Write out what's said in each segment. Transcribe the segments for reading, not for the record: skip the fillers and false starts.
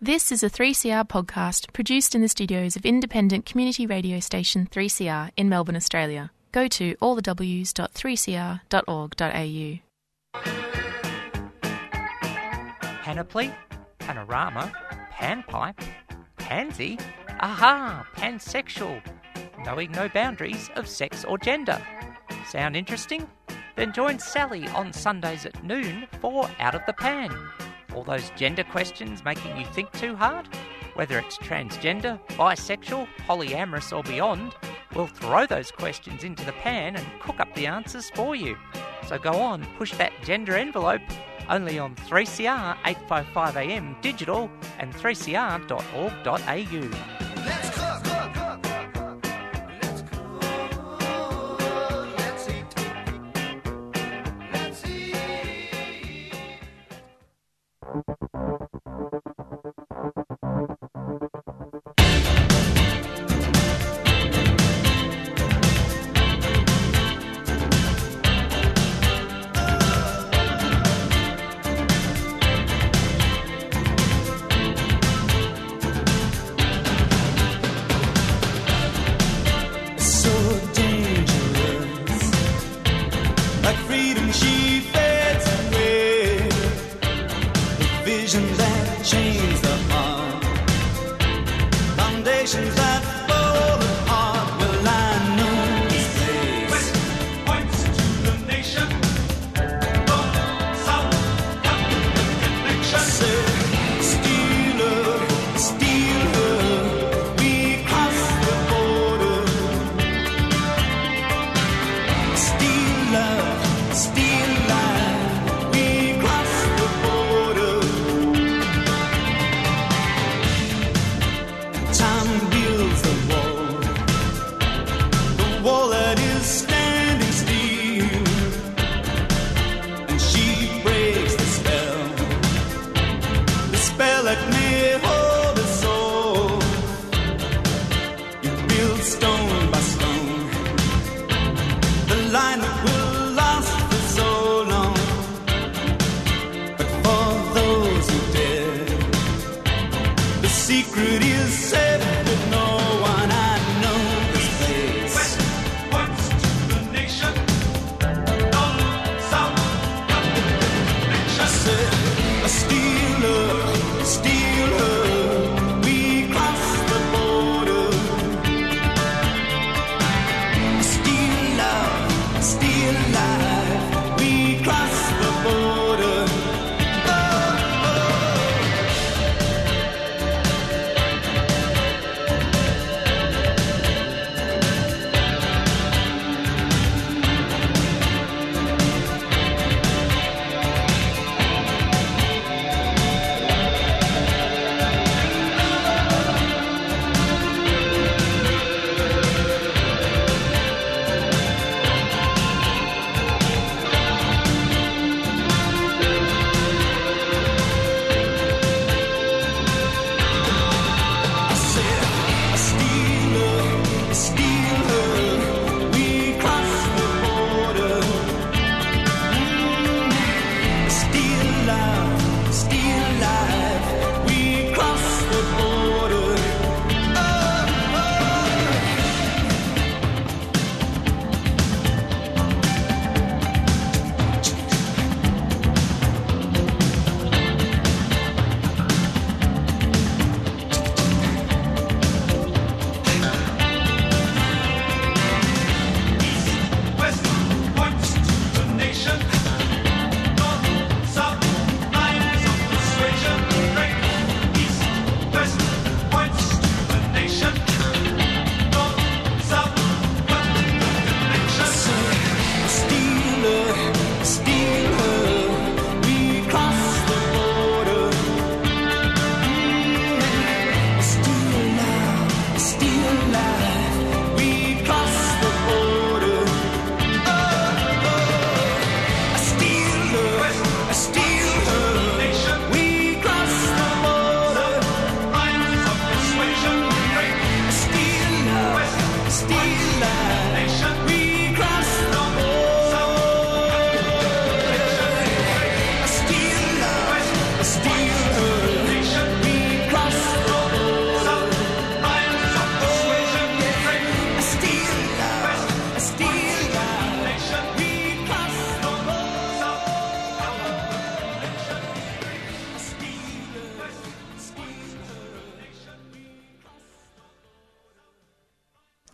This is a 3CR podcast produced in the studios of independent community radio station 3CR in Melbourne, Australia. Go to allthews.3cr.org.au. Panoply, panorama, panpipe, pansy, aha, pansexual, knowing no boundaries of sex or gender. Sound interesting? Then join Sally on Sundays at noon for Out of the Pan. All those gender questions making you think too hard? Whether it's transgender, bisexual, polyamorous or beyond, we'll throw those questions into the pan and cook up the answers for you. So go on, push that gender envelope, only on 3CR 855am digital and 3cr.org.au. Let's cook, cook, cook, cook, cook. Let's cook. Let's eat. Let's eat. So dangerous, like freedom she fades away. The vision that chains the heart, foundations that fall apart. Well, I know this place. Points to the nation. North, south, got the connection. Say, steal her, we cross the border. Steal love, steal life, we cross the border. Time builds the wall that is standing still, and she breaks the spell that may hold us all. You build stone by stone, the line that will last for so long. But for those who dare, the secret is safe with no one. I know this place. Points to the nation. North, south, got the connection. Steal her, we cross the border. Steal love, steal life, we cross the border. Oh, oh.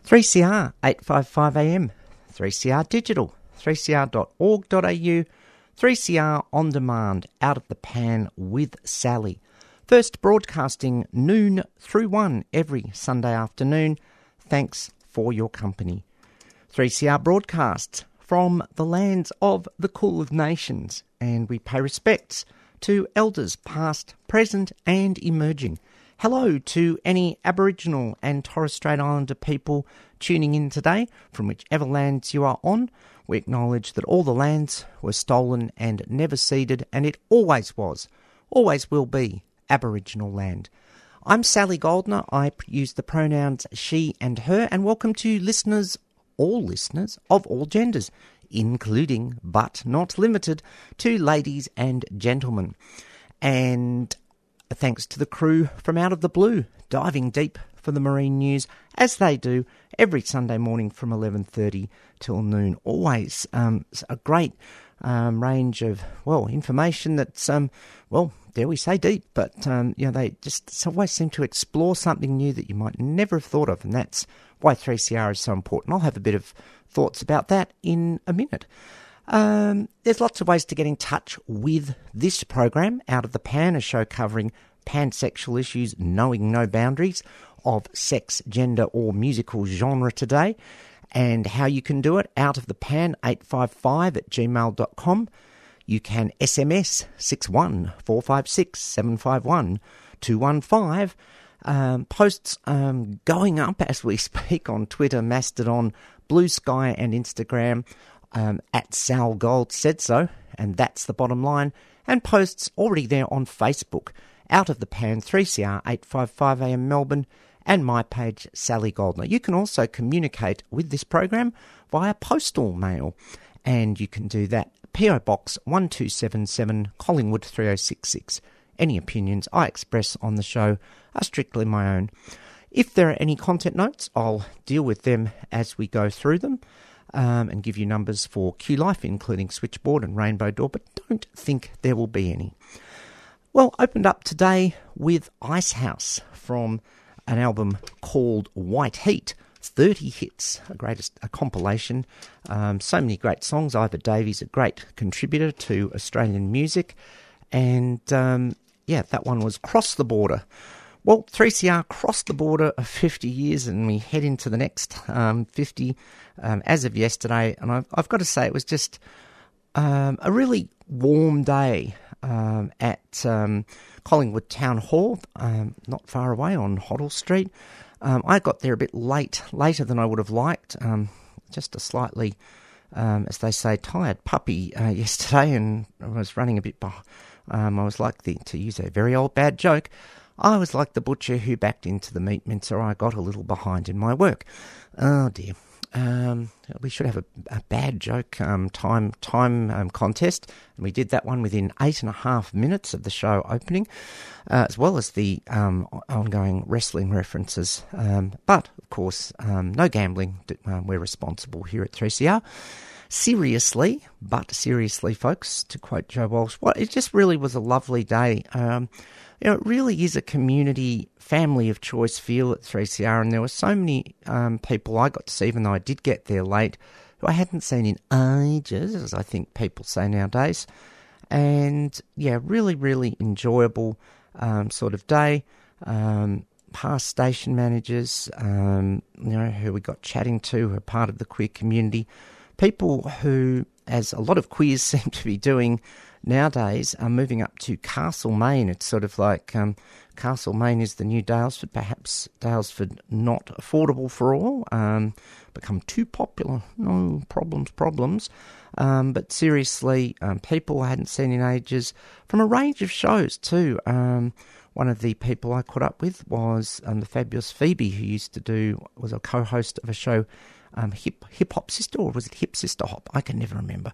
3CR 855 AM, 3CR Digital, 3cr.org.au, 3CR On Demand, Out of the Pan with Sally. First broadcasting noon through 1 every Sunday afternoon. Thanks for your company. 3CR broadcasts from the lands of the Kulin Nations, and we pay respects to elders past, present and emerging. Hello to any Aboriginal and Torres Strait Islander people tuning in today from whichever lands you are on. We acknowledge that all the lands were stolen and never ceded, and it always was, always will be Aboriginal land. I'm Sally Goldner. I use the pronouns she and her, and welcome to listeners, all listeners of all genders, including but not limited to ladies and gentlemen. And thanks to the crew from Out of the Blue, diving deep for the marine news, as they do every Sunday morning from 11:30 till noon. Always a great range of, information that's, dare we say deep, but, they just always seem to explore something new that you might never have thought of, and that's why 3CR is so important. I'll have a bit of thoughts about that in a minute. There's lots of ways to get in touch with this program, Out of the Pan, a show covering pansexual issues, knowing no boundaries of sex, gender or musical genre today. And how you can do it, out of the pan 855@gmail.com. You can SMS 61456 751 215. Posts going up as we speak on Twitter, Mastodon, Blue Sky and Instagram. At Sal Gold said so, and that's the bottom line. And posts already there on Facebook, Out of the Pan 3CR 855 AM Melbourne, and my page Sally Goldner. You can also communicate with this program via postal mail, and you can do that PO Box 1277 Collingwood 3066. Any opinions I express on the show are strictly my own. If there are any content notes, I'll deal with them as we go through them. And give you numbers for Q Life, including Switchboard and Rainbow Door, but don't think there will be any. Well, opened up today with Icehouse from an album called White Heat. 30 hits, a compilation. So many great songs. Ivor Davies, a great contributor to Australian music. And, that one was Cross the Border. Well, 3CR crossed the border of 50 years and we head into the next 50 as of yesterday. And I've got to say it was just a really warm day at Collingwood Town Hall, not far away on Hoddle Street. I got there a bit later than I would have liked, just a slightly, as they say, tired puppy yesterday, and I was running a bit behind. I was like, to use a very old bad joke, I was like the butcher who backed into the meat mincer. I got a little behind in my work. Oh dear. We should have a bad joke time contest, and we did that one within 8.5 minutes of the show opening, as well as the ongoing wrestling references. But of course, no gambling. We're responsible here at 3CR. Seriously, folks, to quote Joe Walsh, it just really was a lovely day. It really is a community, family of choice feel at 3CR, and there were so many people I got to see, even though I did get there late, who I hadn't seen in ages, as I think people say nowadays. And, really, really enjoyable sort of day. Past station managers, who we got chatting to, who are part of the queer community. People who, as a lot of queers seem to be doing nowadays, are moving up to Castlemaine. It's sort of like Castlemaine is the new Daylesford, perhaps Daylesford not affordable for all, become too popular, no problems. But seriously, people I hadn't seen in ages, from a range of shows too. One of the people I caught up with was the fabulous Phoebe, who was a co-host of a show, Hip Hop Sister, or was it Hip Sister Hop? I can never remember.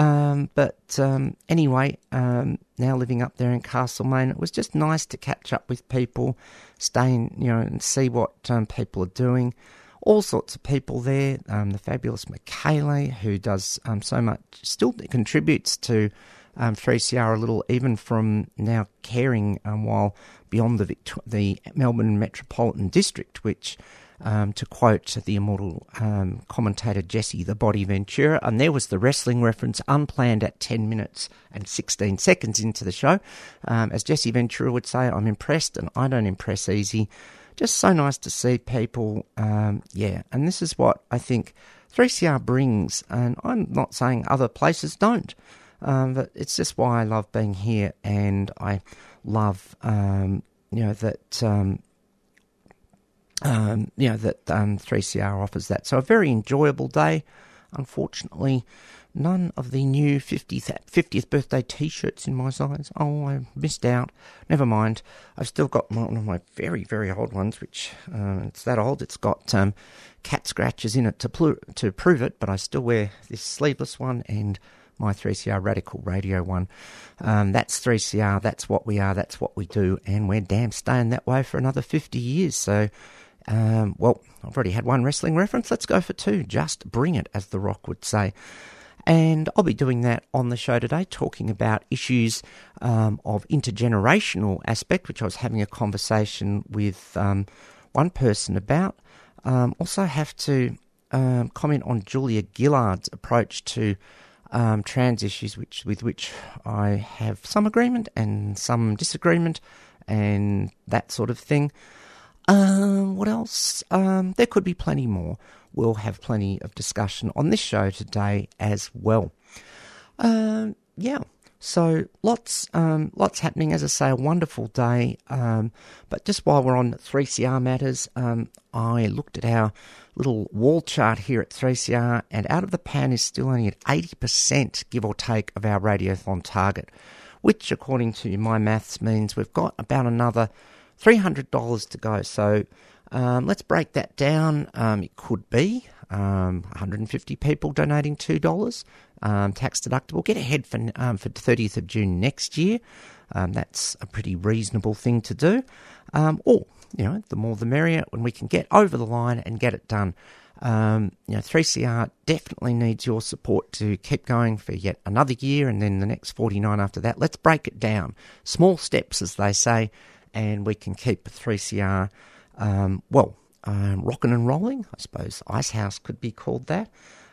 Anyway, now living up there in Castlemaine, it was just nice to catch up with people, and see what people are doing. All sorts of people there. The fabulous Michaela, who does so much, still contributes to 3CR a little, even from now caring while beyond the Melbourne Metropolitan District, which to quote the immortal commentator Jesse the Body Ventura, and there was the wrestling reference unplanned at 10 minutes and 16 seconds into the show. As Jesse Ventura would say, I'm impressed and I don't impress easy. Just so nice to see people, and this is what I think 3CR brings, and I'm not saying other places don't, but it's just why I love being here, and I love, that 3CR offers that. So a very enjoyable day. Unfortunately, none of the new 50th birthday T-shirts in my size. Oh, I missed out. Never mind. I've still got one of my very, very old ones, which it's that old. It's got cat scratches in it to prove it, but I still wear this sleeveless one and my 3CR Radical Radio one. That's 3CR. That's what we are. That's what we do, and we're damn staying that way for another 50 years. So, I've already had one wrestling reference. Let's go for two. Just bring it, as The Rock would say. And I'll be doing that on the show today, talking about issues of intergenerational aspect, which I was having a conversation with one person about. Also have to comment on Julia Gillard's approach to trans issues, with which I have some agreement and some disagreement and that sort of thing. What else? There could be plenty more. We'll have plenty of discussion on this show today as well. So lots happening. As I say, a wonderful day. But just while we're on 3CR matters, I looked at our little wall chart here at 3CR, and Out of the Pan is still only at 80%, give or take, of our Radiothon target, which, according to my maths, means we've got about another $300 to go. So let's break that down. It could be 150 people donating $2, tax deductible. Get ahead for 30th of June next year. That's a pretty reasonable thing to do. The more the merrier when we can get over the line and get it done. 3CR definitely needs your support to keep going for yet another year, and then the next 49 after that. Let's break it down. Small steps, as they say, and we can keep 3CR, rocking and rolling. I suppose Icehouse could be called that.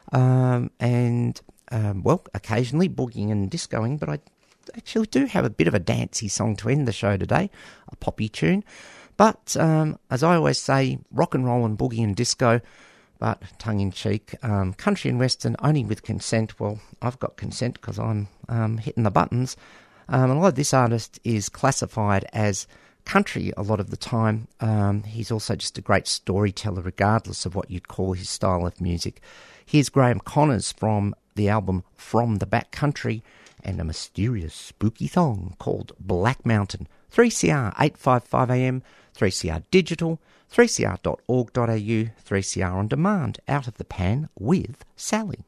Occasionally boogieing and discoing, but I actually do have a bit of a dancey song to end the show today, a poppy tune. But as I always say, rock and roll and boogie and disco, but tongue-in-cheek, country and western only with consent. Well, I've got consent because I'm hitting the buttons. A lot of this artist is classified as country a lot of the time. He's also just a great storyteller, regardless of what you'd call his style of music. Here's Graham Connors from the album From the Back Country, and a mysterious, spooky song called Black Mountain. 3CR 855 AM, 3CR Digital, 3cr.org.au, 3CR On Demand, Out of the Pan with Sally.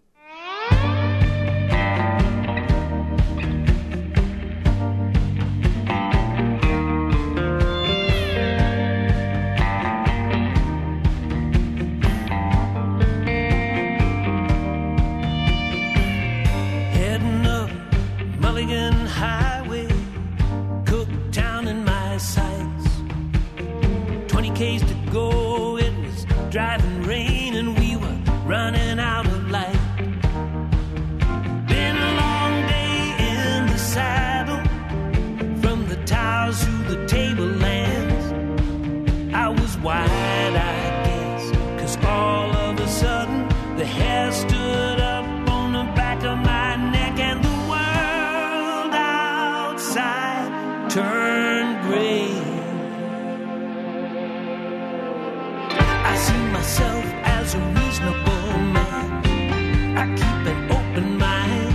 K's to go, it was driving rain and we were running out of light. Been a long day in the saddle, from the towers to the tablelands. I was wide-eyed, guess, 'cause all of a sudden the hair stood up on the back of my neck and the world outside turned gray. I see myself as a reasonable man. I keep an open mind.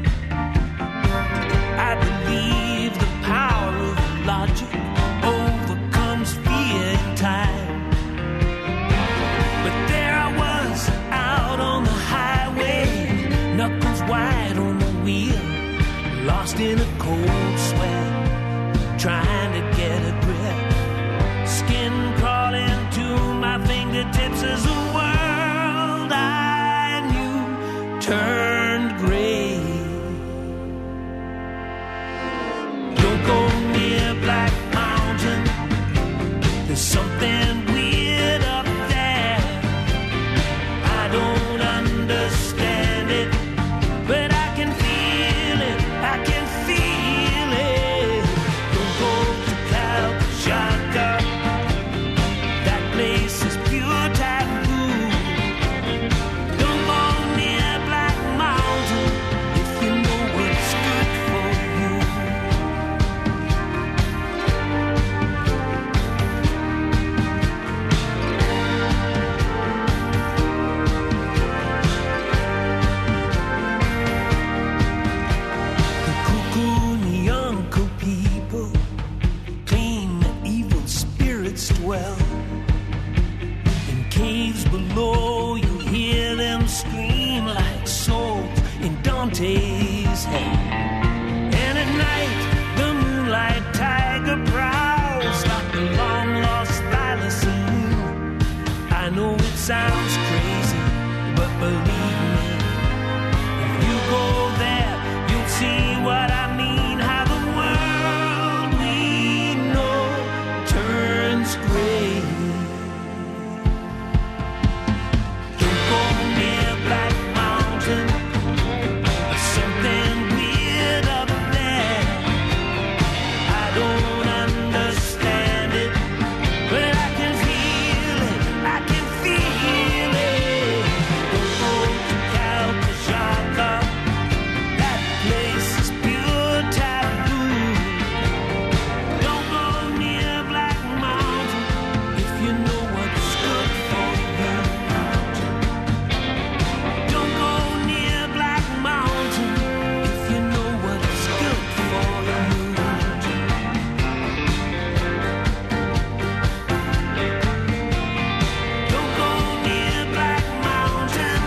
I believe the power of logic overcomes fear in time. But there I was out on the highway, knuckles wide on the wheel, lost in a cold sweat, trying to get a grip. Skin crawling to my fingertips as the world I knew turned spirits dwell. In caves below, you'll hear them scream like souls in Dante's hell. And at night, the moonlight tiger prowls like the long-lost thylacine. I know it sounds crazy, but believe me, if you go there, you'll see what I mean. How the world we know turns gray. Don't go near Black Mountain. There's something weird up there. I don't understand it, but I can feel it. I can feel it. Don't go to Calcasieu. That place is pure taboo. Don't go near Black Mountain if you know what's good for you. Don't go near Black Mountain if you know what's good for you. Don't go near Black Mountain.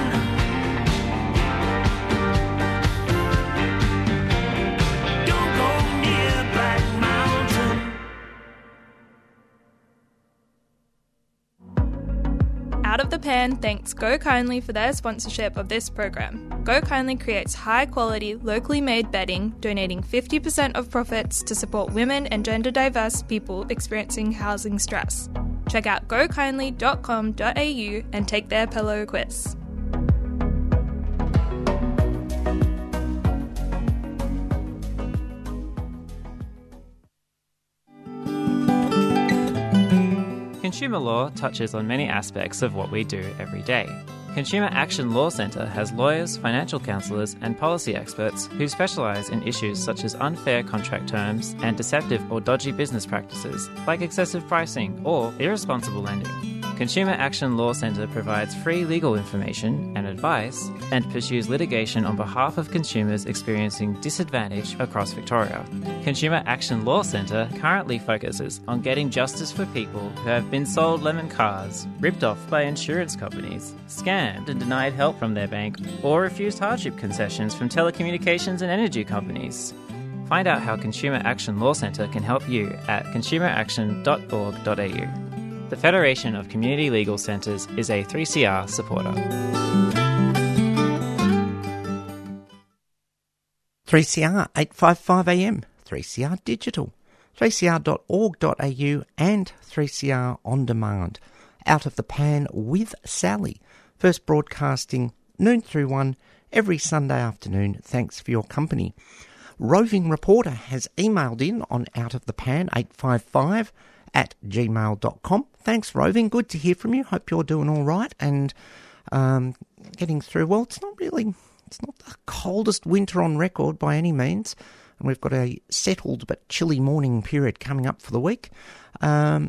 Don't go near Black Mountain. Out of the Pan thanks Go Kindly for their sponsorship of this program. Go Kindly creates high-quality, locally made bedding, donating 50% of profits to support women and gender-diverse people experiencing housing stress. Check out gokindly.com.au and take their pillow quiz. Consumer law touches on many aspects of what we do every day. Consumer Action Law Centre has lawyers, financial counsellors and policy experts who specialise in issues such as unfair contract terms and deceptive or dodgy business practices like excessive pricing or irresponsible lending. Consumer Action Law Centre provides free legal information and advice and pursues litigation on behalf of consumers experiencing disadvantage across Victoria. Consumer Action Law Centre currently focuses on getting justice for people who have been sold lemon cars, ripped off by insurance companies, scammed and denied help from their bank, or refused hardship concessions from telecommunications and energy companies. Find out how Consumer Action Law Centre can help you at consumeraction.org.au. The Federation of Community Legal Centres is a 3CR supporter. 3CR 855 AM, 3CR Digital, 3cr.org.au and 3CR On Demand. Out of the Pan with Sally. First broadcasting noon through 1 every Sunday afternoon. Thanks for your company. Roving Reporter has emailed in on outofthepan855 at gmail.com. Thanks, Roving. Good to hear from you. Hope you're doing all right and getting through. Well, it's not the coldest winter on record by any means, and we've got a settled but chilly morning period coming up for the week. Well,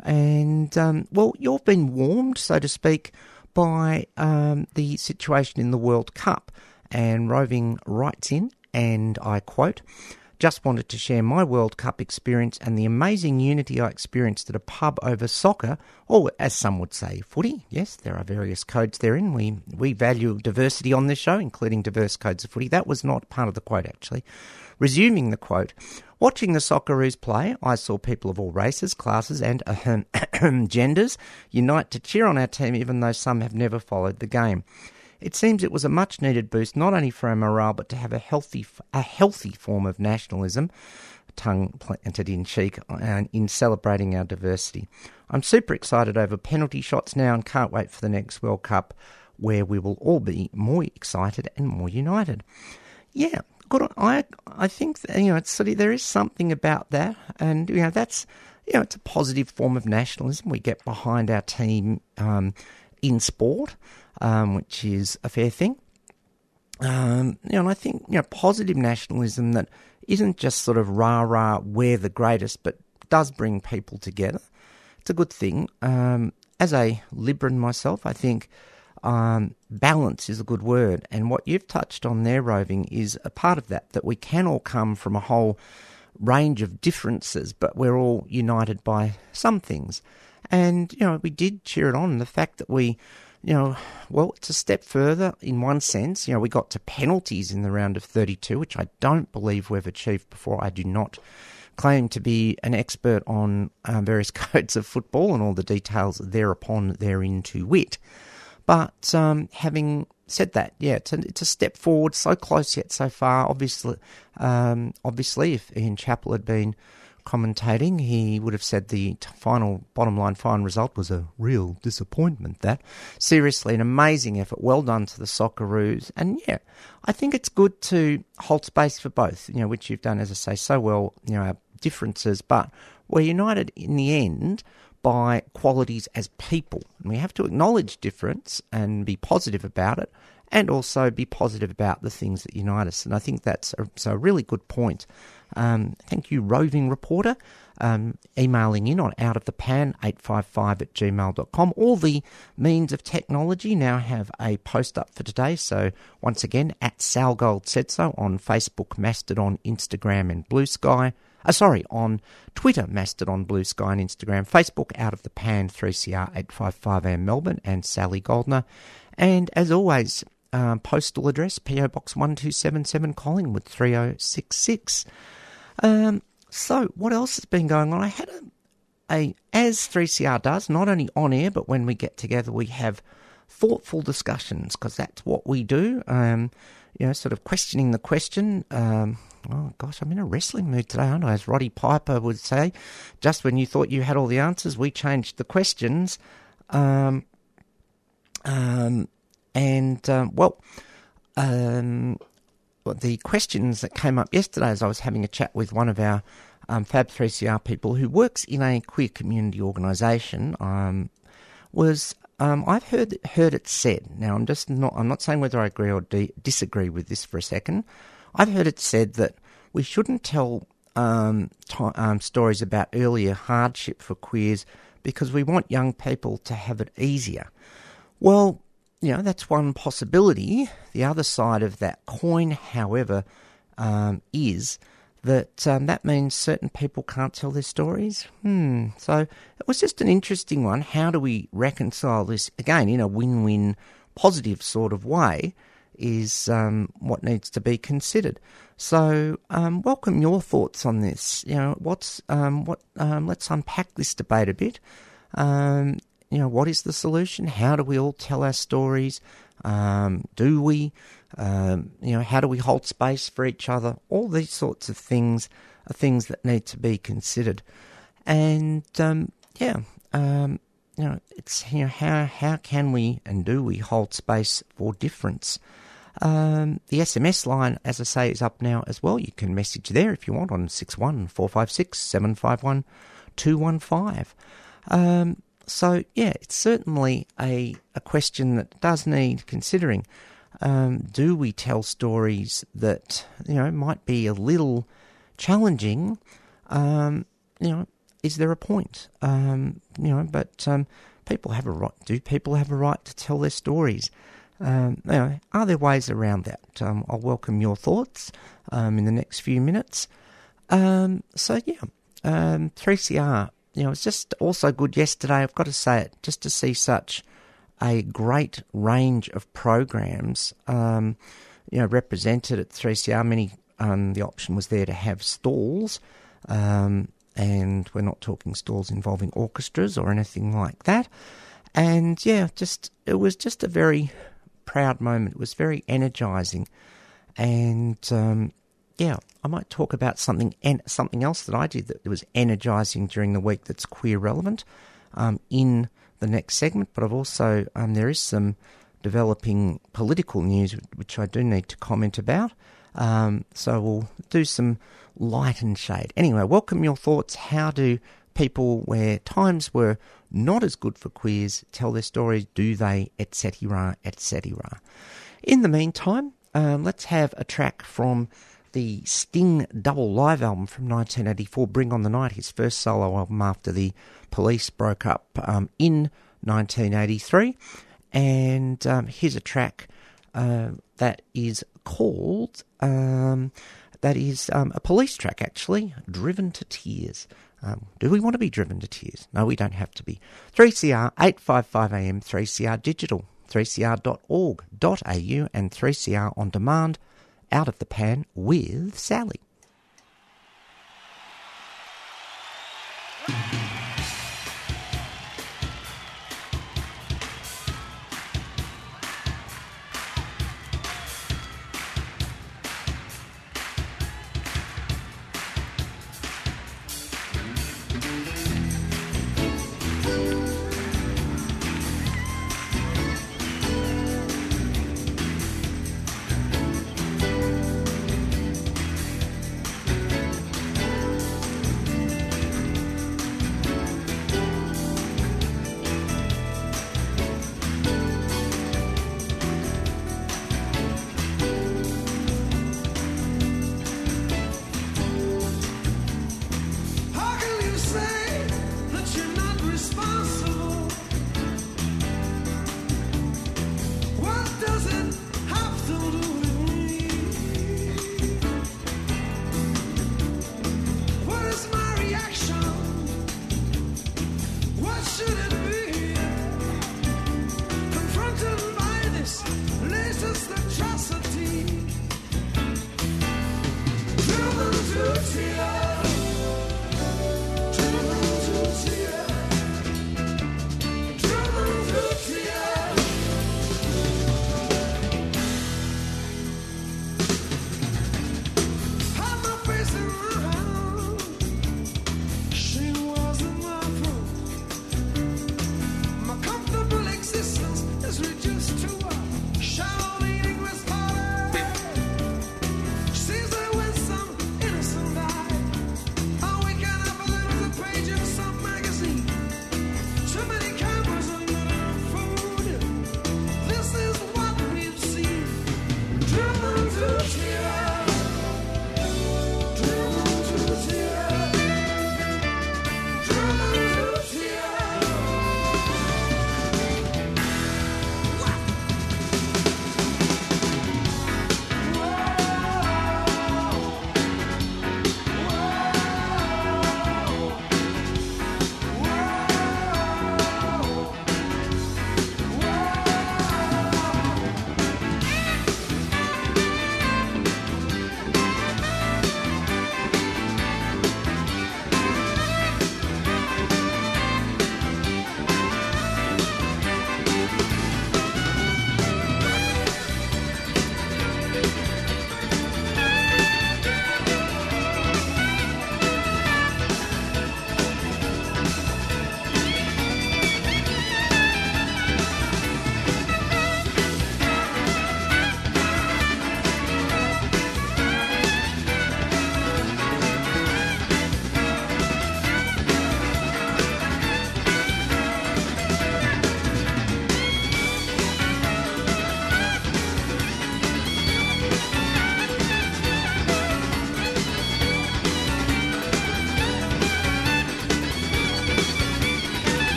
you've been warmed, so to speak, by the situation in the World Cup. And Roving writes in, and I quote, "Just wanted to share my World Cup experience and the amazing unity I experienced at a pub over soccer, or as some would say, footy." Yes, there are various codes therein. We value diversity on this show, including diverse codes of footy. That was not part of the quote, actually. Resuming the quote, "Watching the Socceroos play, I saw people of all races, classes and genders unite to cheer on our team, even though some have never followed the game. It seems it was a much-needed boost, not only for our morale, but to have a healthy form of nationalism, tongue planted in cheek, in celebrating our diversity. I'm super excited over penalty shots now and can't wait for the next World Cup, where we will all be more excited and more united." Yeah, good. I think that, it's sort of, there is something about that, and that's it's a positive form of nationalism. We get behind our team in sport. Which is a fair thing. And I think, positive nationalism that isn't just sort of rah-rah, we're the greatest, but does bring people together. It's a good thing. As a Liberal myself, I think balance is a good word. And what you've touched on there, Roving, is a part of that we can all come from a whole range of differences, but we're all united by some things. And, we did cheer it on. The fact that we, it's a step further in one sense. We got to penalties in the round of 32, which I don't believe we've achieved before. I do not claim to be an expert on various codes of football and all the details therein to wit. But having said that, it's a step forward, so close yet so far. Obviously, if Ian Chappell had been commentating, he would have said the bottom line final result was a real disappointment. That seriously, an amazing effort. Well done to the Socceroos, and I think it's good to hold space for both. Which you've done, as I say, so well. Our differences, but we're united in the end by qualities as people. And we have to acknowledge difference and be positive about it, and also be positive about the things that unite us. And I think that's a really good point. Thank you, roving reporter, emailing in on outofthepan855@gmail.com. All the means of technology now have a post up for today. So once again, at Sal Gold Said So on Facebook, Mastodon, Instagram and Blue Sky. On Twitter, Mastodon, Blue Sky and Instagram. Facebook, Out of the Pan, 3CR 855am Melbourne and Sally Goldner. And as always, postal address, PO Box 1277 Collingwood 3066. So what else has been going on? I had as 3CR does, not only on air, but when we get together, we have thoughtful discussions, because that's what we do. Sort of questioning the question. Oh, gosh, I'm in a wrestling mood today, aren't I? As Roddy Piper would say, just when you thought you had all the answers, we changed the questions. The questions that came up yesterday as I was having a chat with one of our Fab 3CR people who works in a queer community organisation was... I've heard it said. Now, I'm not saying whether I agree or disagree with this for a second. I've heard it said that we shouldn't tell stories about earlier hardship for queers because we want young people to have it easier. Well, that's one possibility. The other side of that coin, however, is that means certain people can't tell their stories. So it was just an interesting one. How do we reconcile this, again, in a win-win positive sort of way, is what needs to be considered. So welcome your thoughts on this. Let's unpack this debate a bit. What is the solution? How do we all tell our stories? Do we? How do we hold space for each other? All these sorts of things are things that need to be considered. And it's how can we and do we hold space for difference? The SMS line, as I say, is up now as well. You can message there if you want on 61456 751 215. So, it's certainly a question that does need considering. Do we tell stories that, might be a little challenging? Is there a point? People have a right. Do people have a right to tell their stories? Are there ways around that? I'll welcome your thoughts in the next few minutes. 3CR. It's just also good yesterday, I've got to say it, just to see such a great range of programs, represented at 3CR. Many, the option was there to have stalls, and we're not talking stalls involving orchestras or anything like that. And it was just a very proud moment. It was very energising, and I might talk about something else that I did that was energising during the week that's queer relevant in the next segment. But I've also there is some developing political news which I do need to comment about. So we'll do some light and shade. Anyway, welcome your thoughts. How do people where times were not as good for queers tell their stories? Do they, etc., etc.? In the meantime, let's have a track from the Sting double live album from 1984, Bring on the Night, his first solo album after the Police broke up in 1983. And here's a track that is called that is a police track, actually, Driven to Tears. Do we want to be driven to tears? No, we don't have to be. 3CR, 855am, 3CR Digital, 3cr.org.au and 3CR On Demand, Out of the Pan with Sally.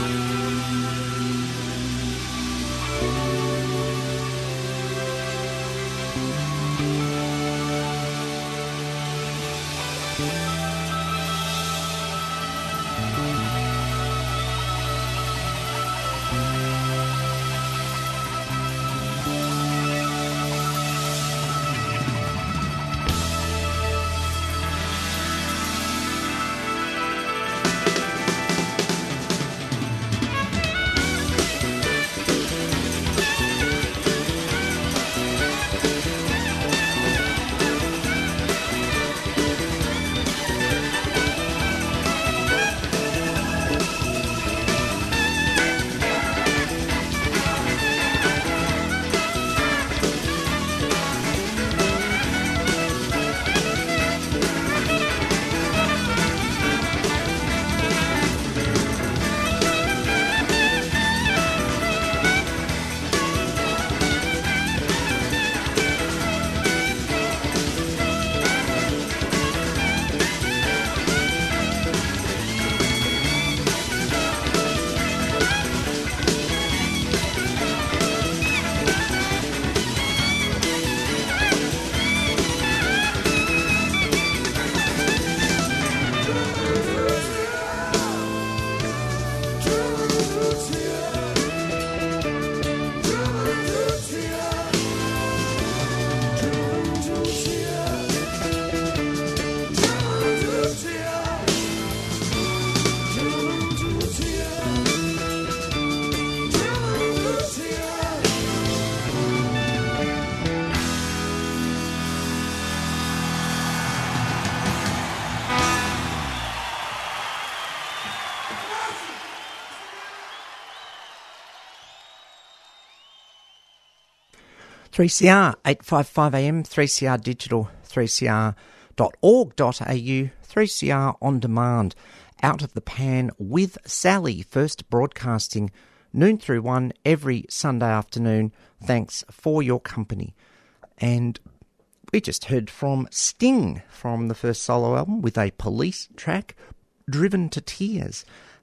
3CR, 855 AM, 3CR Digital, 3cr.org.au, 3CR On Demand, Out of the Pan with Sally, first broadcasting noon through 1 every Sunday afternoon. Thanks for your company. And we just heard from Sting from the first solo album with a Police track, Driven to Tears.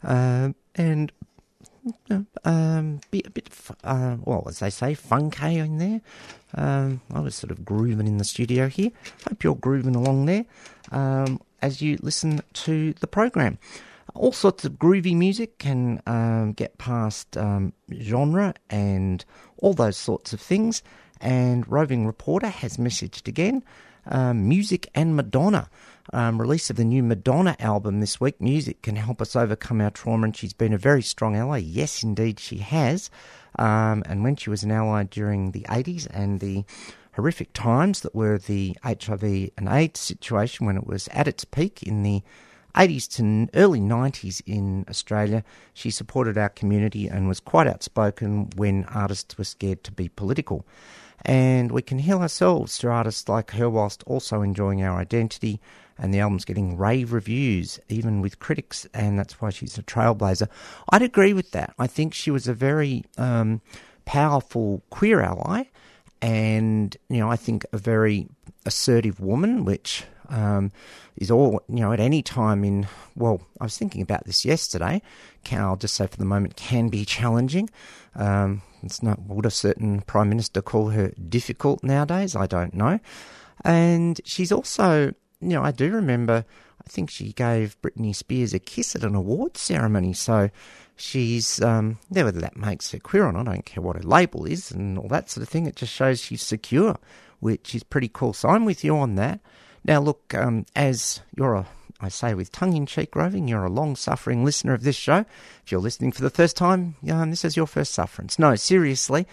Be a bit, well, as they say, funky in there. I was sort of grooving in the studio here. Hope you're grooving along there as you listen to the program. All sorts of groovy music can get past genre and all those sorts of things. And Roving Reporter has messaged again, music and Madonna. Release of the new Madonna album this week. Music can help us overcome our trauma, and she's been a very strong ally. Yes, indeed, she has. And when she was an ally during the 80s and the horrific times that were the HIV and AIDS situation when it was at its peak in the 80s to early 90s in Australia, she supported our community and was quite outspoken when artists were scared to be political. And we can heal ourselves through artists like her whilst also enjoying our identity, and the album's getting rave reviews, even with critics, and that's why she's a trailblazer. I'd agree with that. I think she was a very powerful queer ally, and, you know, I think a very assertive woman, which is all, you know, at any time in, well, I was thinking about this yesterday, I'll just say for the moment, can be challenging. It's not, would a certain Prime Minister call her difficult nowadays? I don't know. And she's also, you know, I do remember, I think she gave Britney Spears a kiss at an awards ceremony. So she's, whether that makes her queer or not, I don't care what her label is and all that sort of thing. It just shows she's secure, which is pretty cool. So I'm with you on that. Now, look, as you're I say with tongue-in-cheek, Roving, you're a long-suffering listener of this show. If you're listening for the first time, this is your first sufferance. No, seriously,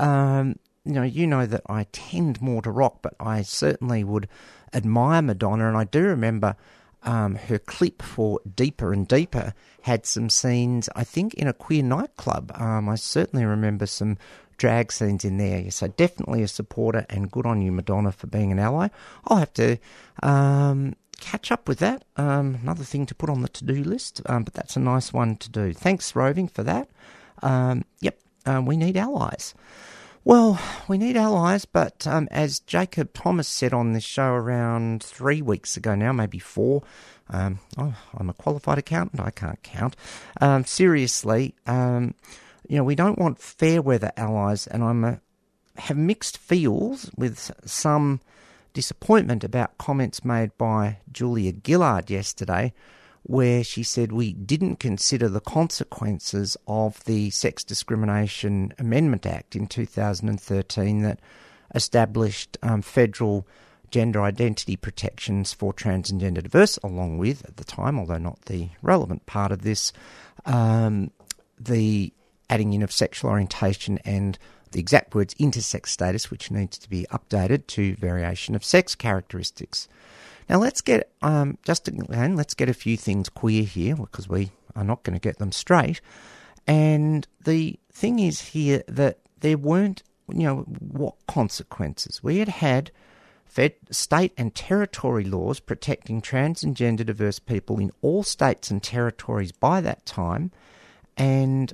you know that I tend more to rock, but I certainly would admire Madonna, and I do remember her clip for Deeper and Deeper had some scenes, I think, in a queer nightclub. I certainly remember some drag scenes in there. So definitely a supporter, and good on you, Madonna, for being an ally. I'll have to catch up with that. Another thing to put on the to-do list, but that's a nice one to do. Thanks, Roving, for that. We need allies. Well, we need allies, but as Jacob Thomas said on this show around 3 weeks ago now, maybe 4, I'm a qualified accountant, I can't count. Seriously, we don't want fair weather allies, and I have mixed feels with some disappointment about comments made by Julia Gillard yesterday, where she said we didn't consider the consequences of the Sex Discrimination Amendment Act in 2013 that established federal gender identity protections for trans and gender diverse, along with, at the time, although not the relevant part of this, the adding in of sexual orientation and the exact words intersex status, which needs to be updated to variation of sex characteristics. Now let's get, let's get a few things clear here, because we are not going to get them straight. And the thing is here that there weren't, what consequences. We had state and territory laws protecting trans and gender diverse people in all states and territories by that time, and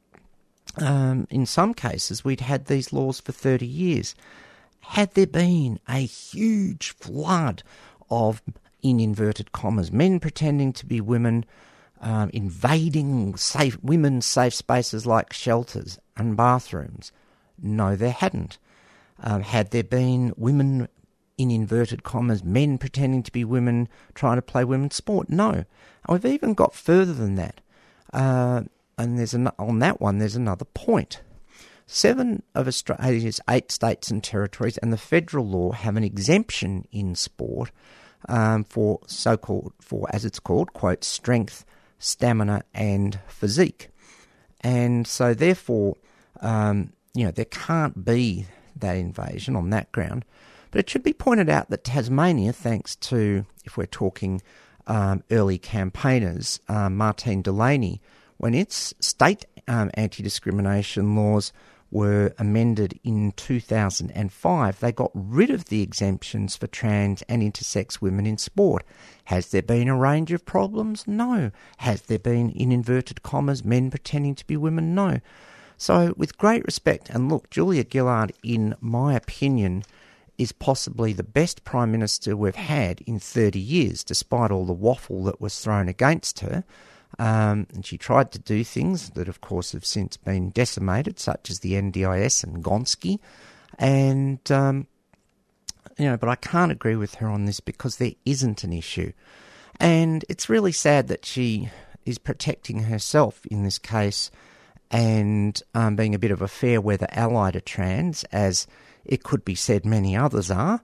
in some cases we'd had these laws for 30 years. Had there been a huge flood of, in inverted commas, men pretending to be women, invading women's safe spaces like shelters and bathrooms? No, there hadn't. Had there been women, in inverted commas, men pretending to be women trying to play women's sport? No. And we've even got further than that. And on that one, there's another point. 7 of Australia's 8 states and territories and the federal law have an exemption in sport for so-called, as it's called, quote, strength, stamina and physique. And so therefore, there can't be that invasion on that ground. But it should be pointed out that Tasmania, thanks to, if we're talking early campaigners, Martine Delaney, when its state anti-discrimination laws were amended in 2005, they got rid of the exemptions for trans and intersex women in sport. Has there been a range of problems? No. Has there been, in inverted commas, men pretending to be women? No. So, with great respect, and look, Julia Gillard, in my opinion, is possibly the best Prime Minister we've had in 30 years, despite all the waffle that was thrown against her. And she tried to do things that, of course, have since been decimated, such as the NDIS and Gonski. And, but I can't agree with her on this because there isn't an issue. And it's really sad that she is protecting herself in this case and being a bit of a fair weather ally to trans, as it could be said many others are.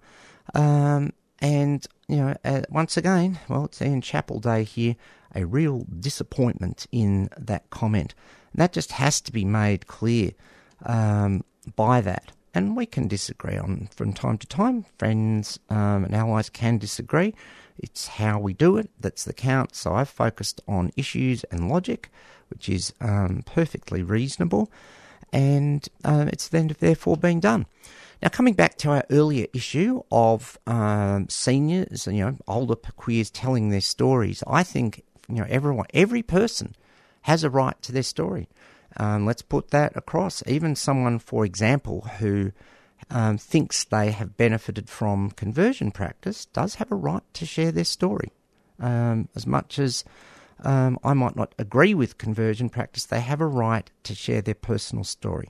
Once again, well, it's Ian Chappell Day here, a real disappointment in that comment. And that just has to be made clear by that. And we can disagree on from time to time. Friends and allies can disagree. It's how we do it that's the count. So I've focused on issues and logic, which is perfectly reasonable. And it's then therefore being done. Now, coming back to our earlier issue of seniors, older queers telling their stories, I think, every person has a right to their story. Let's put that across. Even someone, for example, who thinks they have benefited from conversion practice does have a right to share their story. As much as I might not agree with conversion practice, they have a right to share their personal story.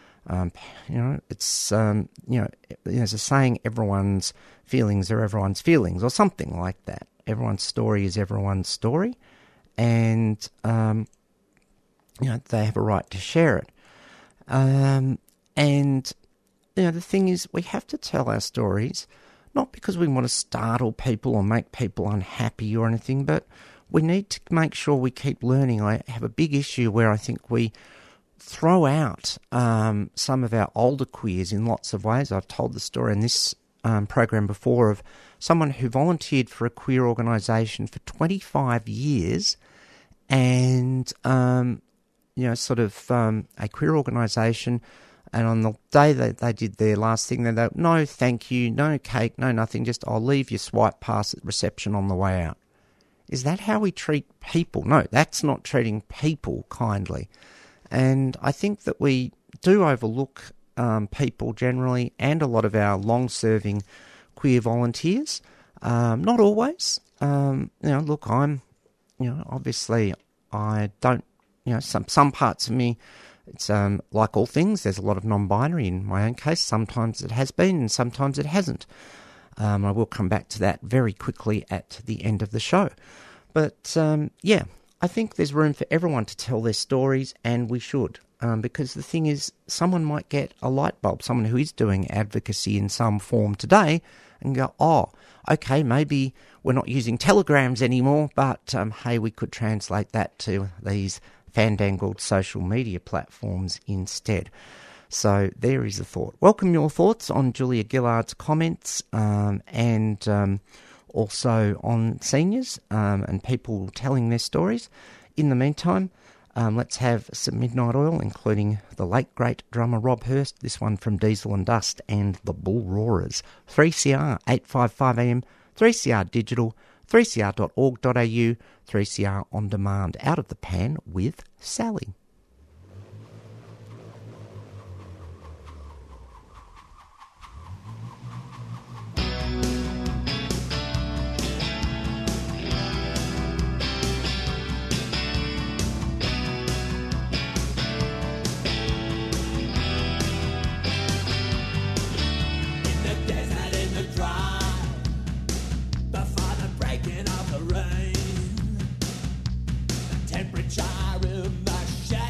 It's there's a saying, everyone's feelings are everyone's feelings, or something like that. Everyone's story is everyone's story, and they have a right to share it. The thing is, we have to tell our stories, not because we want to startle people or make people unhappy or anything, but we need to make sure we keep learning. I have a big issue where I think we throw out some of our older queers in lots of ways. I've told the story in this program before of someone who volunteered for a queer organisation for 25 years and, a queer organisation, and on the day that they did their last thing, they go, no, thank you, no cake, no nothing, just I'll leave your swipe pass at reception on the way out. Is that how we treat people? No, that's not treating people kindly. And I think that we do overlook people generally, and a lot of our long-serving queer volunteers. Not always. look, I'm, obviously I don't, some parts of me, it's like all things, there's a lot of non-binary in my own case. Sometimes it has been and sometimes it hasn't. I will come back to that very quickly at the end of the show. But, I think there's room for everyone to tell their stories, and we should. Because the thing is, someone might get a light bulb, someone who is doing advocacy in some form today, and go, oh, okay, maybe we're not using telegrams anymore, but hey, we could translate that to these fandangled social media platforms instead. So there is a thought. Welcome your thoughts on Julia Gillard's comments and also on seniors and people telling their stories. In the meantime, let's have some Midnight Oil, including the late great drummer Rob Hurst, this one from Diesel and Dust and the Bull Roarers. 3CR 855am, 3CR Digital, 3cr.org.au, 3CR On Demand. Out of the Pan with Sally. Temperature in the shadow.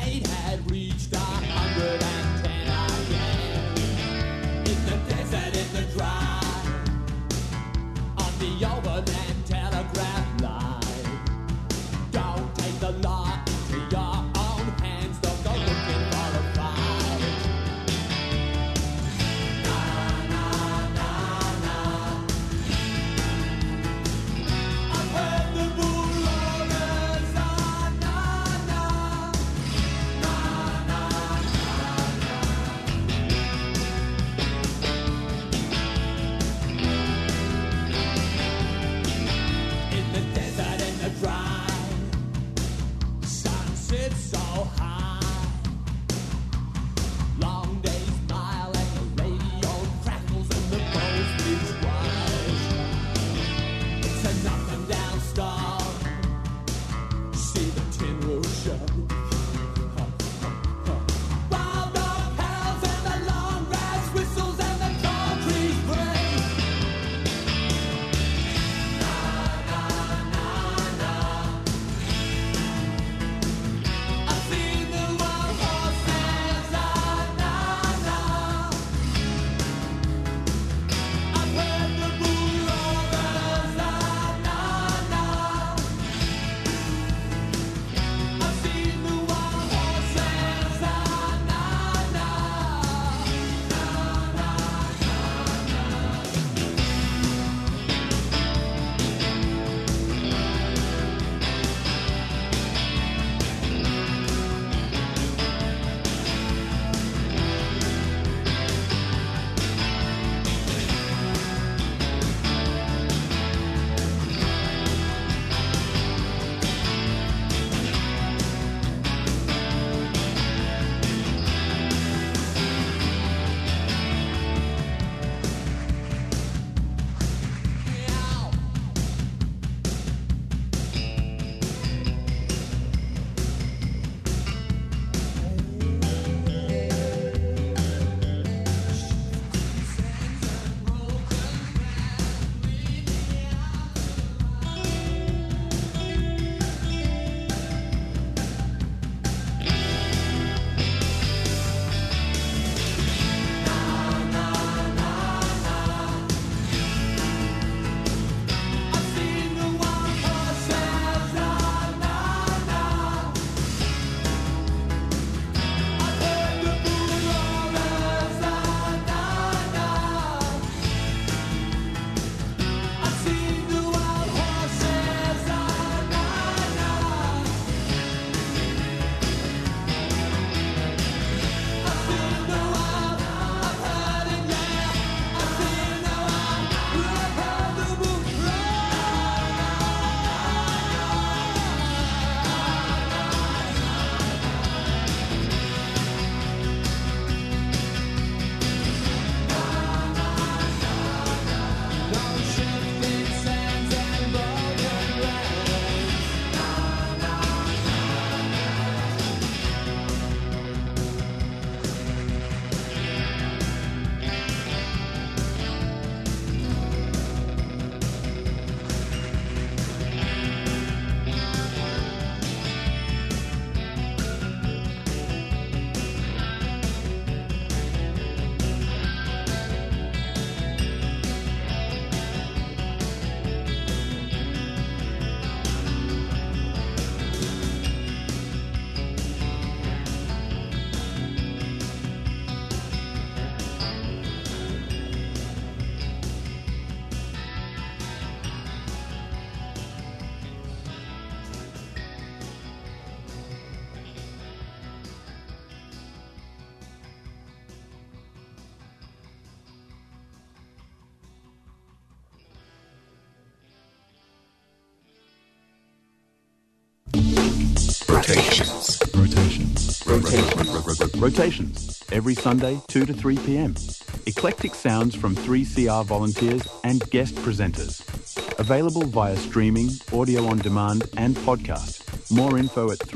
Rotations. Every Sunday, 2 to 3 p.m. Eclectic sounds from 3CR volunteers and guest presenters. Available via streaming, audio on demand and podcast. More info at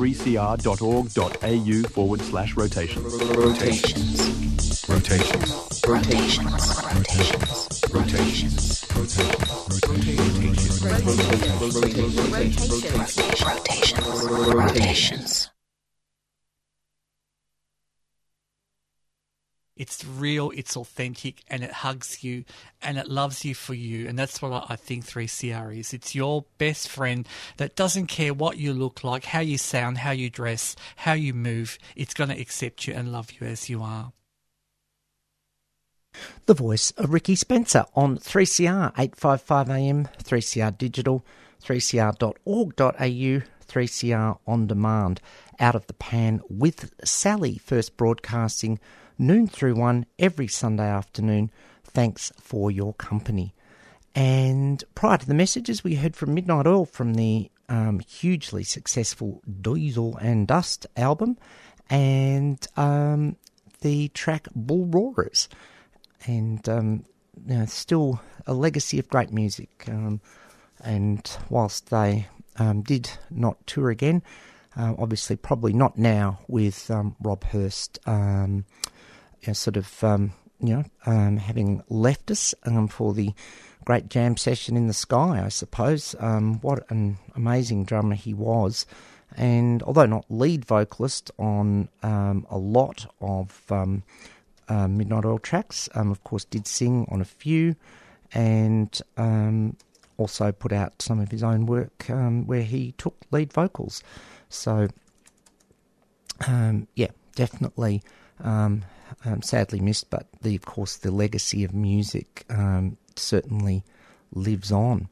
3cr.org.au/rotation. Rotations. It's real, it's authentic, and it hugs you, and it loves you for you. And that's what I think 3CR is. It's your best friend that doesn't care what you look like, how you sound, how you dress, how you move. It's going to accept you and love you as you are. The voice of Ricky Spencer on 3CR, 855am, 3CR Digital, 3cr.org.au, 3CR On Demand. Out of the Pan with Sally, first broadcasting noon through 1 every Sunday afternoon. Thanks for your company. And prior to the messages, we heard from Midnight Oil from the hugely successful Diesel and Dust album, and the track Bull Roarers. And still a legacy of great music. And whilst they did not tour again, obviously probably not now with Rob Hurst having left us for the great jam session in the sky, I suppose. What an amazing drummer he was. And although not lead vocalist on a lot of Midnight Oil tracks, of course did sing on a few, and also put out some of his own work where he took lead vocals. So, definitely sadly missed, but of course the legacy of music certainly lives on.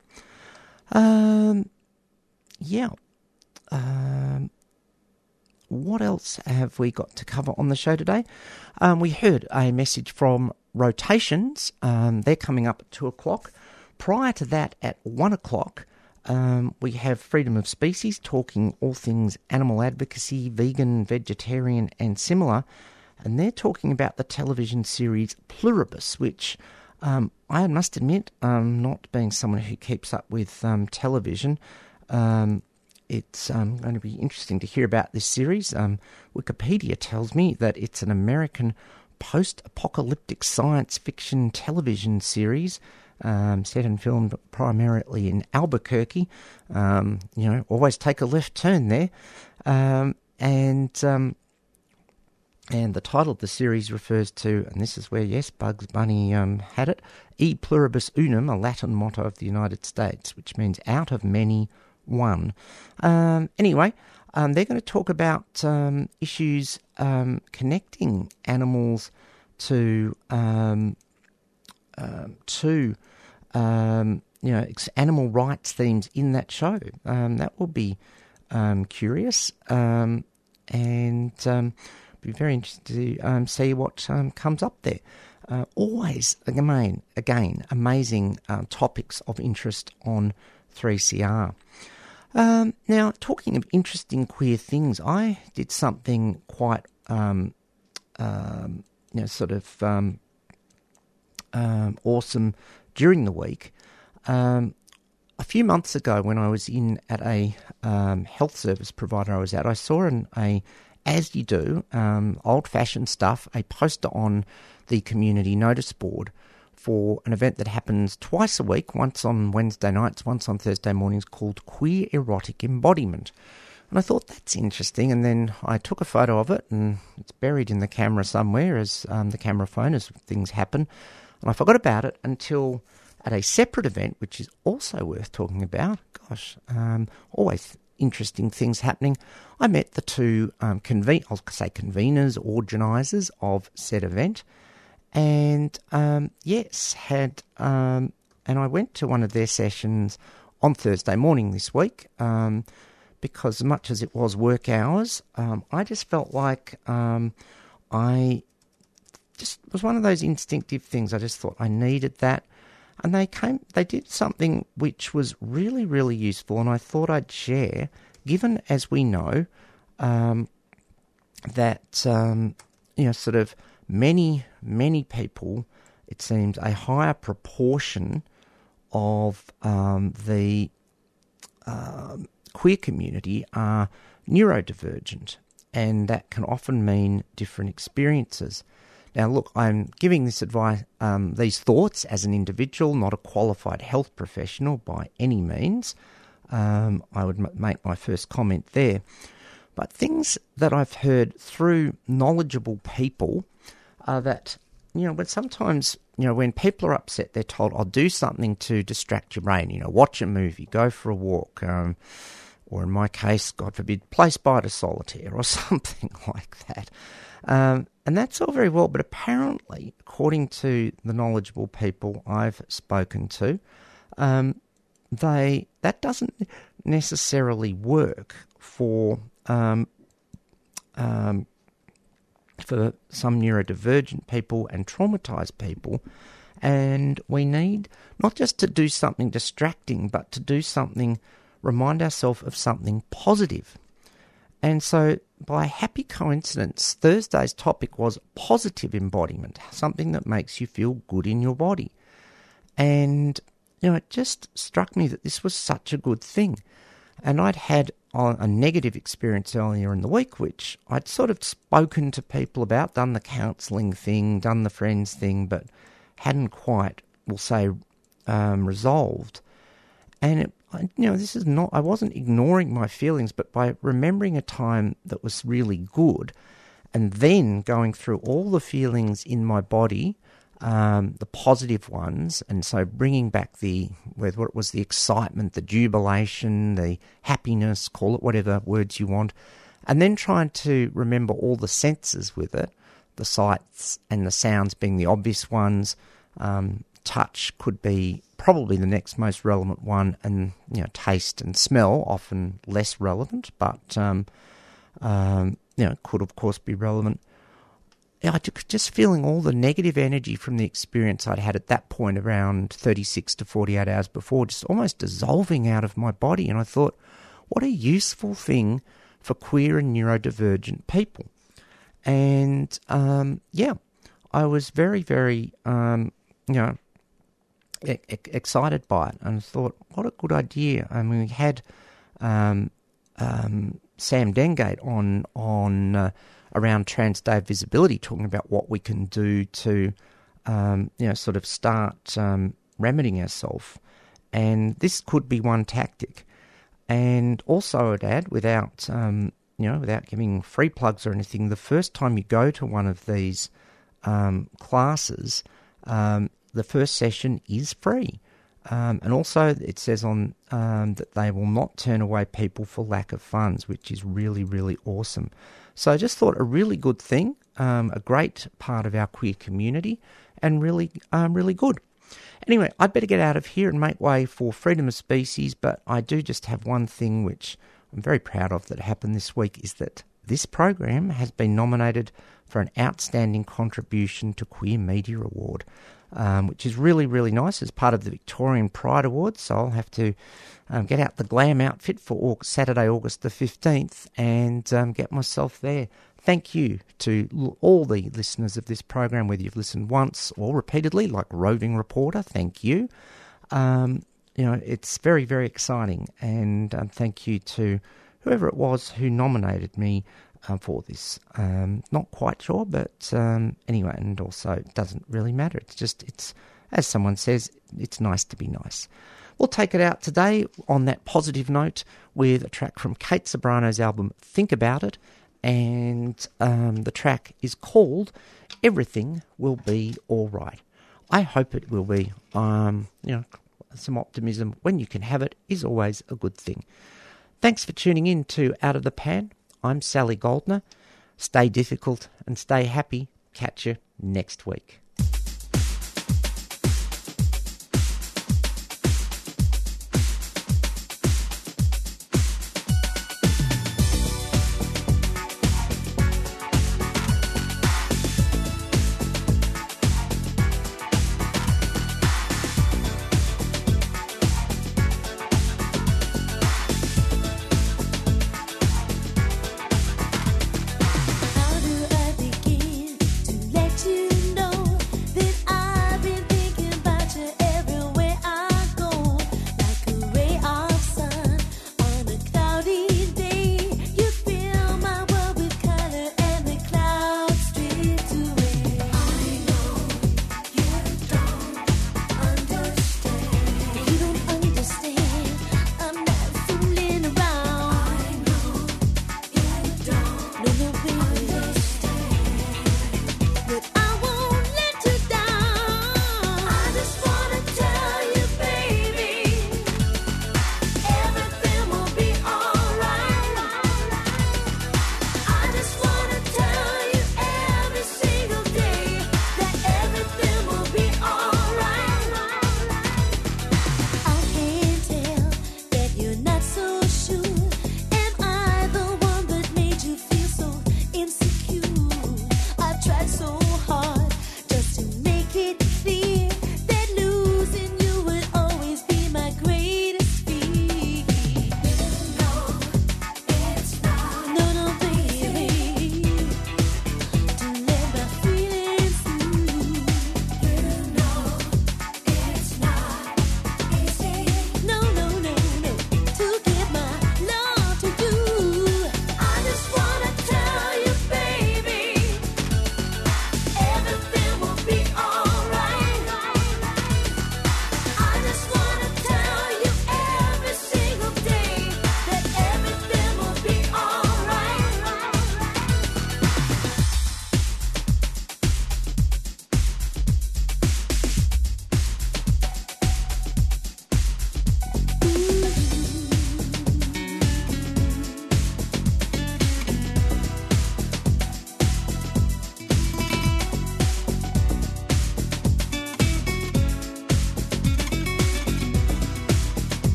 What else have we got to cover on the show today? We heard a message from Rotations. They're coming up at 2 o'clock. Prior to that, at 1 o'clock, we have Freedom of Species, talking all things animal advocacy, vegan, vegetarian and similar. And they're talking about the television series Pluribus, which I must admit, not being someone who keeps up with television, it's going to be interesting to hear about this series. Wikipedia tells me that it's an American post-apocalyptic science fiction television series set and filmed primarily in Albuquerque. Always take a left turn there. And the title of the series refers to, and this is where, yes, Bugs Bunny had it, E Pluribus Unum, a Latin motto of the United States, which means out of many, one. Anyway, they're going to talk about issues connecting animals to animal rights themes in that show. That will be curious, and be very interested to see what comes up there. Always, again, amazing topics of interest on 3CR. Now, talking of interesting queer things, I did something quite, awesome during the week. A few months ago, when I was in at a health service provider I was at, I saw as you do, old-fashioned stuff, a poster on the community notice board for an event that happens twice a week, once on Wednesday nights, once on Thursday mornings, called Queer Erotic Embodiment. And I thought, that's interesting, and then I took a photo of it, and it's buried in the camera somewhere, as the camera phone, as things happen. And I forgot about it until at a separate event, which is also worth talking about. Gosh, always interesting things happening. I met the two conveners, organisers of said event, and and I went to one of their sessions on Thursday morning this week, because as much as it was work hours, I just felt like I just was one of those instinctive things. I just thought I needed that. And they did something which was really, really useful, and I thought I'd share, given, as we know, that sort of many people, it seems, a higher proportion of the queer community are neurodivergent, and that can often mean different experiences. Now, look, I'm giving this advice, these thoughts as an individual, not a qualified health professional by any means. I would make my first comment there. But things that I've heard through knowledgeable people are that, when sometimes, when people are upset, they're told, I'll do something to distract your brain, watch a movie, go for a walk, or in my case, God forbid, play Spider Solitaire or something like that. And that's all very well, but apparently, according to the knowledgeable people I've spoken to, that doesn't necessarily work for some neurodivergent people and traumatized people. And we need not just to do something distracting, but to do something, remind ourselves of something positive. And so, by happy coincidence, Thursday's topic was positive embodiment, something that makes you feel good in your body. And, it just struck me that this was such a good thing. And I'd had a negative experience earlier in the week, which I'd sort of spoken to people about, done the counselling thing, done the friends thing, but hadn't quite, we'll say, resolved. And I wasn't ignoring my feelings, but by remembering a time that was really good and then going through all the feelings in my body, the positive ones, and so bringing back what it was, the excitement, the jubilation, the happiness, call it whatever words you want, and then trying to remember all the senses with it, the sights and the sounds being the obvious ones. Touch could be probably the next most relevant one, and taste and smell often less relevant, but could of course be relevant. I just feeling all the negative energy from the experience I'd had at that point around 36 to 48 hours before, just almost dissolving out of my body. And I thought, what a useful thing for queer and neurodivergent people. And I was very, very, excited by it, and thought, what a good idea. I mean, we had Sam Dengate on around Trans Day of Visibility, talking about what we can do to, sort of start remedying ourselves. And this could be one tactic. And also, I'd add, without giving free plugs or anything, the first time you go to one of these classes, the first session is free. And also it says on that they will not turn away people for lack of funds, which is really, really awesome. So I just thought a really good thing, a great part of our queer community, and really, really good. Anyway, I'd better get out of here and make way for Freedom of Species, but I do just have one thing which I'm very proud of that happened this week, is that this program has been nominated for an Outstanding Contribution to Queer Media Award, which is really, really nice as part of the Victorian Pride Awards. So I'll have to get out the glam outfit for Saturday, August the 15th, and get myself there. Thank you to all the listeners of this program, whether you've listened once or repeatedly, like Roving Reporter. Thank you. It's very, very exciting, and thank you to whoever it was who nominated me for this. Not quite sure, but anyway, and also it doesn't really matter. It's as someone says, it's nice to be nice. We'll take it out today on that positive note with a track from Kate Ceberano's album Think About It, and the track is called Everything Will Be All Right. I hope it will be. Some optimism when you can have it is always a good thing. Thanks for tuning in to Out of the Pan. I'm Sally Goldner. Stay difficult and stay happy. Catch you next week.